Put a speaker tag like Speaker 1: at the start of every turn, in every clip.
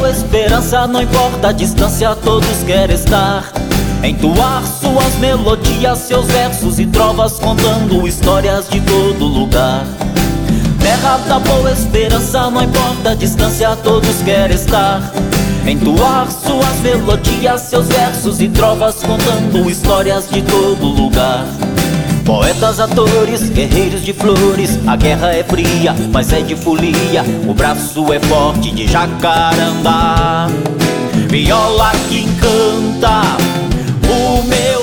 Speaker 1: boa esperança, não importa a distância, todos querem estar. Entoar suas melodias, seus versos e trovas, contando histórias de todo lugar. Terra da boa esperança, não importa a distância, todos querem estar. Entoar suas melodias, seus versos e trovas, contando histórias de todo lugar. Poetas, atores, guerreiros de flores, a guerra é fria, mas é de folia, o braço é forte de jacarandá. Viola que encanta o meu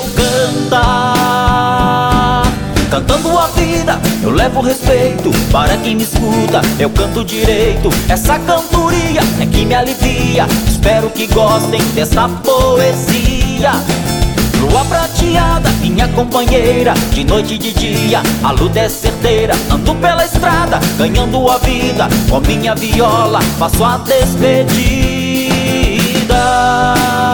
Speaker 1: cantar. Cantando a vida, eu levo respeito para quem me escuta, eu canto direito. Essa cantoria é que me alivia, espero que gostem dessa poesia. Lua prateada, minha companheira, de noite e de dia, a luta é certeira. Ando pela estrada, ganhando a vida, com minha viola faço a despedida.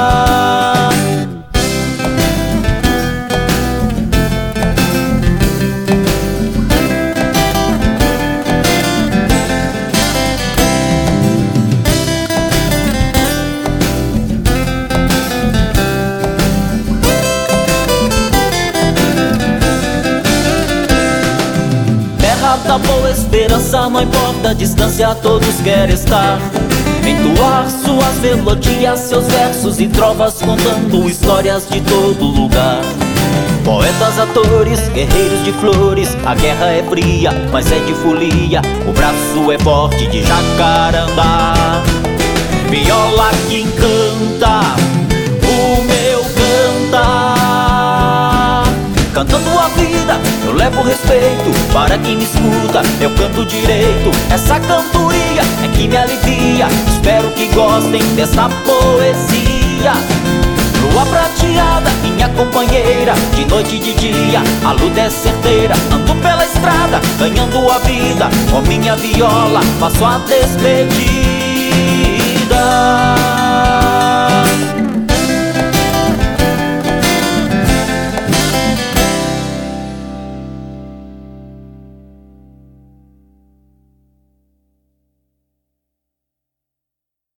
Speaker 1: Da boa esperança, não importa a distância, todos querem estar. Entoar suas melodias, seus versos e trovas, contando histórias de todo lugar. Poetas, atores, guerreiros de flores, a guerra é fria, mas é de folia, o braço é forte de jacarandá. Viola que encanta o meu cantar. Cantando a vida, eu levo respeito para quem me escuta, eu canto direito. Essa cantoria é que me alivia, espero que gostem dessa poesia. Lua prateada, minha companheira, de noite e de dia, a luta é certeira. Ando pela estrada, ganhando a vida, com minha viola faço a despedida.